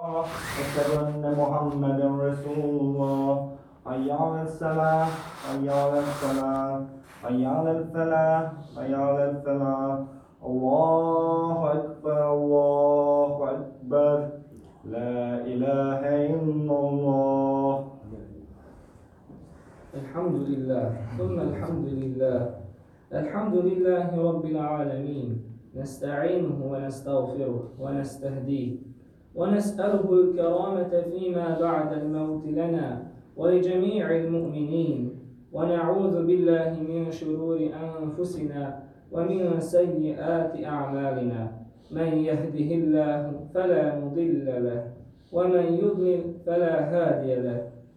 أشهد أن محمدا رسول الله. حي على الصلاة حي على الصلاة حي على الفلاح حي على الفلاح. الله أكبر الله أكبر. لا إله إلا الله. الحمد لله ثم الحمد لله. الحمد لله رب العالمين، نستعينه ونستغفره ونستهديه ونسأله الكرامة فيما بعد الموت لنا ولجميع المؤمنين، ونعوذ بالله من شرور أنفسنا ومن سيئات أعمالنا. من يهده الله فلا مضل له ومن يضلل فلا هادي له.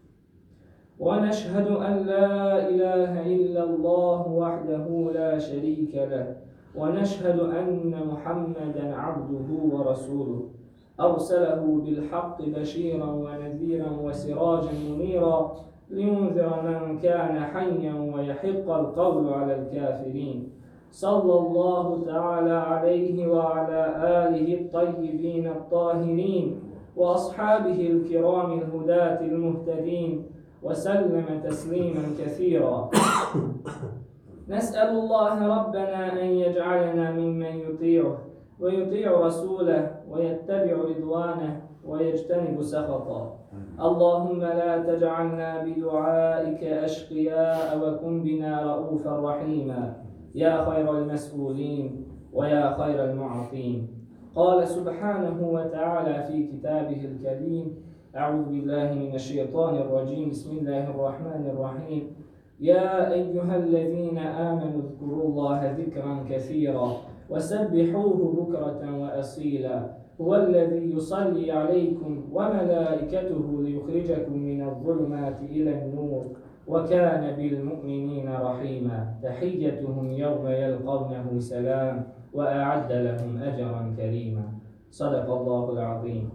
ونشهد أن لا إله إلا الله وحده لا شريك له، ونشهد أن محمدا عبده ورسوله، أرسله بالحق بشيرا ونذيرا وسراجا منيرا لينذر من كان حيا ويحق القول على الكافرين. صلى الله تعالى عليه وعلى آله الطيبين الطاهرين وأصحابه الكرام الهداة المهتدين وسلم تسليما كثيرا. نسأل الله ربنا أن يجعلنا ممن يطيعه ويطيع رسوله ويتبع رضوانه ويجتنب سخطه. اللهم لا تجعلنا بدعائك أشقياء وكن بنا رؤوفا رحيما يا خير المسؤولين ويا خير المعطين. قال سبحانه وتعالى في كتابه الكريم: أعوذ بالله من الشيطان الرجيم. بسم الله الرحمن الرحيم. يا أيها الذين آمنوا اذكروا الله ذكرا كثيرا وسبحوه بكرة وأصيلا. هو الذي يصلي عليكم وملائكته ليخرجكم من الظلمات إلى النور وكان بالمؤمنين رحيما. تحيتهم يوم يلقونه سلام وأعد لهم أجرا كريما. صدق الله العظيم.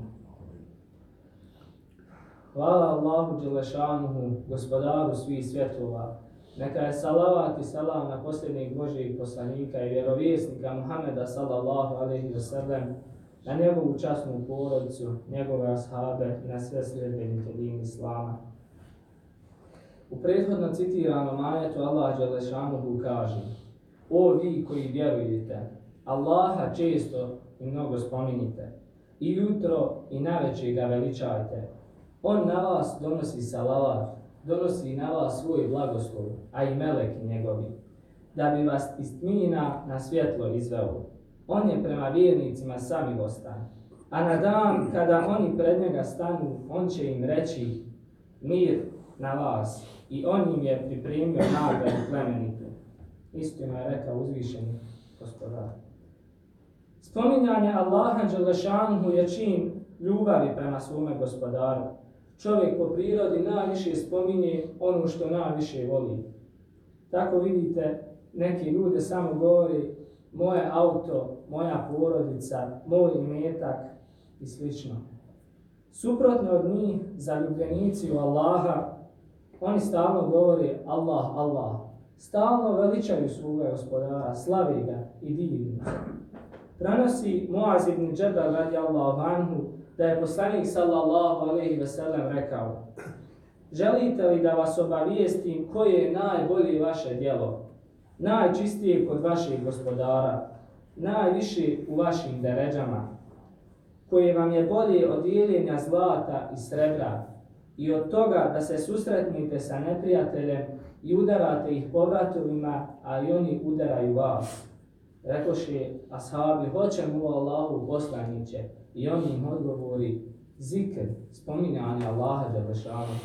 Hvala Allahu Đelešanuhu, gospodaru svih svjetova. Neka je salavat i salam na posljednjeg Božijeg poslanika i vjerovjesnika Muhameda sallallahu alejhi ve sellem, na njegovu časnu porodicu, njegove ashabe i na sve sljedbenike dina Islama. U prethodno citiranom ajetu Allah Đelešanuhu kaže: O vi koji vjerujete, Allaha često i mnogo spominjite, i jutro i navečer ga veličajte. On na vas donosi salavat, donosi na vas svoj blagoslov, a i meleki njegovi, da bi vas iz tmina na svjetlo izveo. On je prema vjernicima samilostan, a na dan kada oni pred njega stanu, on će im reći: mir na vas, i on im je pripremio nagradu plemenitu. Istina je rekao uzvišeni gospodar. Spominjanje Allaha Đelešanuhu je čin ljubavi prema svome gospodaru. Čovjek po prirodi najviše spominje ono što najviše voli. Tako vidite, neki ljudi samo govori moje auto, moja porodica, moj imetak i slično. Suprotno od njih, zaljubljenici u Allaha, oni stalno govore Allah, Allah. Stalno veličaju svoga gospodara, slavi ga i divi ga. Prenosi Muaz ibn Džebel radijallahu anhu da je poslanik sallallahu alejhi ve sellem rekao: želite li da vas obavijestim koje je najbolje vaše djelo, najčistije kod vašeg gospodara, najviše u vašim deređama, koje vam je bolje od dijeljenja zlata i srebra i od toga da se susretnite sa neprijateljem i udarate ih po vratovima, a i oni udaraju vas. Rekoše ashabi: hoćemo u Allahu poslaniće. I on im odgovori: zikr, spominjanje Allaha Đelešanuhu.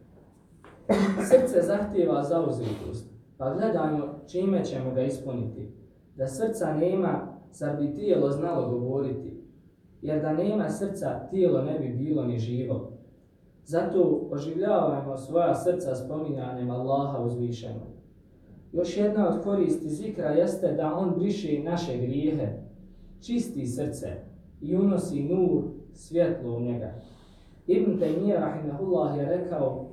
Srce zahtijeva zauzetost, pa gledajmo čime ćemo ga ispuniti. Da srca nema, zar bi tijelo znalo govoriti? Jer da nema srca, tijelo ne bi bilo ni živo. Zato oživljavajmo svoja srca spominjanjem Allaha uzvišenog. Još jedna od koristi zikra jeste da on briše naše grijehe, čisti srce i unosi nur, svjetlo u njega. Ibn Tejmije rahimehullah je rekao: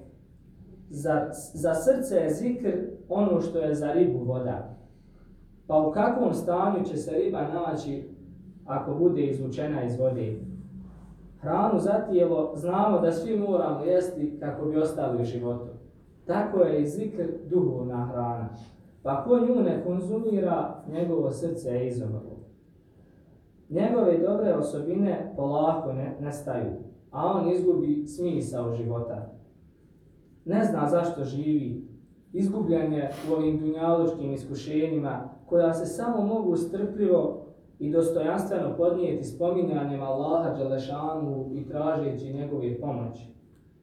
za srce je zikr ono što je za ribu voda. Pa u kakvom stanju će se riba naći ako bude izvučena iz vode? Hranu za tijelo znamo da svi moramo jesti kako bi ostali u životu. Tako je i zikr duhovna hrana. Pa ko nju ne konzumira, njegovo srce je izumrlo. Njegove dobre osobine polako nestaju, a on izgubi smisao života. Ne zna zašto živi, izgubljen je u ovim dunjalučkim iskušenjima koja se samo mogu strpljivo i dostojanstveno podnijeti spominjanjem Allaha Đelešanu i tražeći njegove pomoći.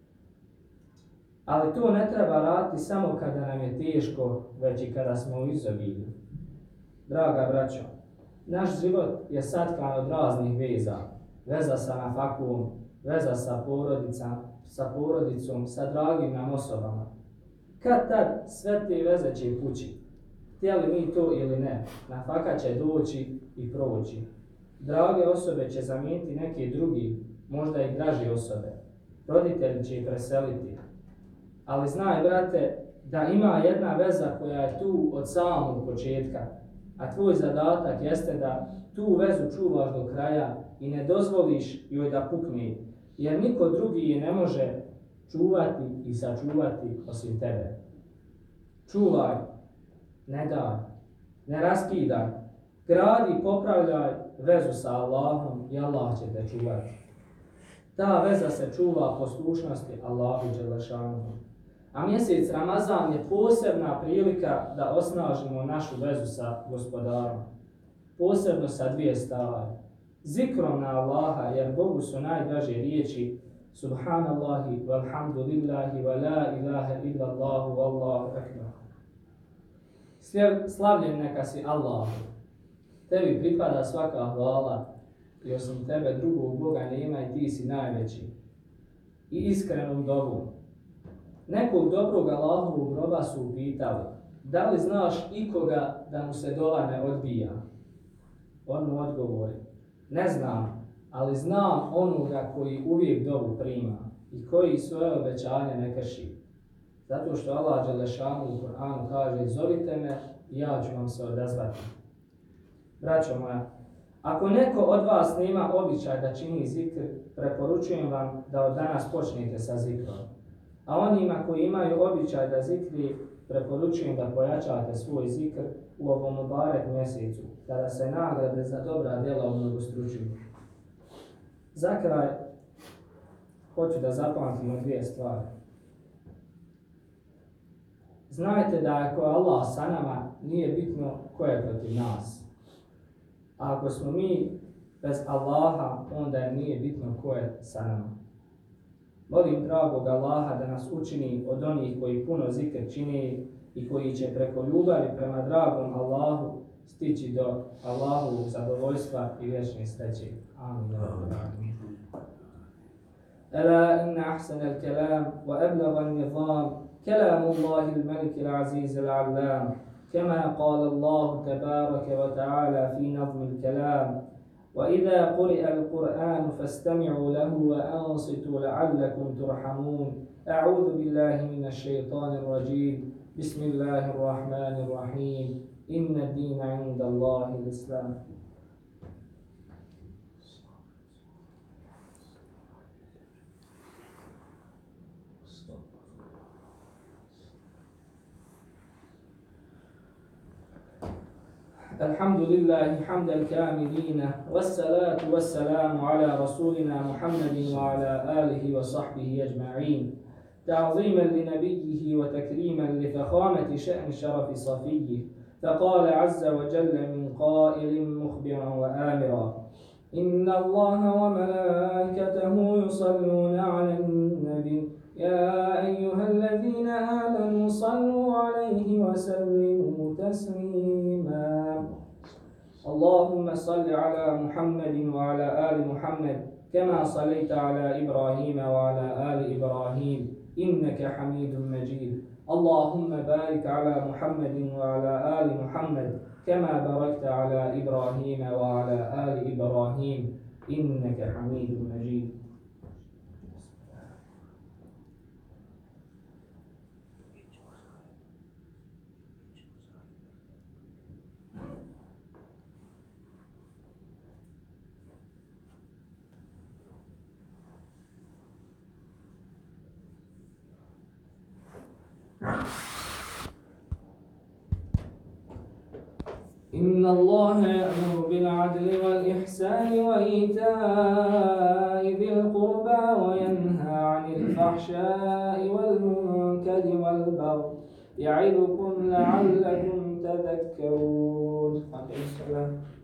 Ali to ne treba raditi samo kada nam je teško, već i kada smo u izobilju. Draga braćo, naš život je satkan od raznih veza. Veza sa nafakom, veza sa porodicom, sa dragim nam osobama. Kad tad sve te veze će pući. Htjeli mi to ili ne, nafaka će doći i proći. Drage osobe će zamijeniti neke drugi, možda i draže osobe. Roditelji će ih preseliti. Ali znaj, brate, da ima jedna veza koja je tu od samog početka, a tvoj zadatak jeste da tu vezu čuvaš do kraja i ne dozvoliš joj da pukne, jer niko drugi je ne može čuvati i sačuvati osim tebe. Čuvaj, ne daj, ne raskidaj, gradi i popravljaj vezu sa Allahom i Allah će te čuvati. Ta veza se čuva poslušnosti Allahu Đelešanu. A mjesec Ramazan je posebna prilika da osnažimo našu vezu sa Gospodarom. Posebno sa dvije stvari. Zikrom na Allaha, jer Bogu su najdraže riječi Subhanallahi, walhamdulillahi, wa la ilaha illallahu, wallahu akbar. Slavljen neka si Allahu. Tebi pripada svaka hvala i osim tebe drugog Boga nema i ti si najveći. I iskrenom dobom. Nekog dobrog Allahovog roba su upitali, da li znaš ikoga da mu se dova ne odbija? On mu odgovori, ne znam, ali znam onoga koji uvijek dovu prima i koji svoje obećanje ne krši. Zato što Allah Đelešanu u Kur'anu kaže, zovite me i ja ću vam se odazvati. Braćo moja, ako neko od vas nema običaj da čini zikr, preporučujem vam da od danas počnete sa zikrom. A onima koji imaju običaj da zikri, preporučujem da pojačate svoj zikr u ovom mubarek mjesecu, kada se nagrade za dobra djela umnogostručuju. Za kraj, hoću da zapamtimo dvije stvari. Znajte da ako je Allah sa nama, nije bitno ko je protiv nas. A ako smo mi bez Allaha, onda je nije bitno ko je sa nama. Molim dragog Allaha da nas učini od onih koji puno zikr čini i koji će preko ljubavi prema dragom Allahu stići do Allahovog zadovoljstva i vječne sreće. Amin. Ela inna ahsana al-kalam wa ablagha an-nizam kalam Allahi al-Malik al-Aziz al-Allam kama qala Allah tabaraka wa ta'ala fi nazm al-kalam وإذا قرئ القرآن فاستمعوا له وأنصتوا لعلكم ترحمون أعوذ بالله من الشيطان الرجيم بسم الله الرحمن الرحيم إن الدين عند الله الإسلام. الحمد لله حمد الكاملين والصلاة والسلام على رسولنا محمد وعلى آله وصحبه أجمعين تعظيما لنبيه وتكريما لفخامة شأن شرف صفيه فقال عز وجل من قائل مخبرا وآمرا إن الله وملائكته يصلون على النبي يا أيها الذين آمنوا صلوا عليه وسلموا تسليما اللهم صل على محمد وعلى آل محمد كما صليت على إبراهيم وعلى آل إبراهيم إنك حميد مجيد اللهم بارك على محمد وعلى آل محمد كما باركت على إبراهيم وعلى آل إبراهيم إنك حميد مجيد. إن الله يأمر بالعدل والإحسان وإيتاء ذي القربى وينهى عن الفحشاء والمنكر والبغي يعظكم لعلكم تذكرون.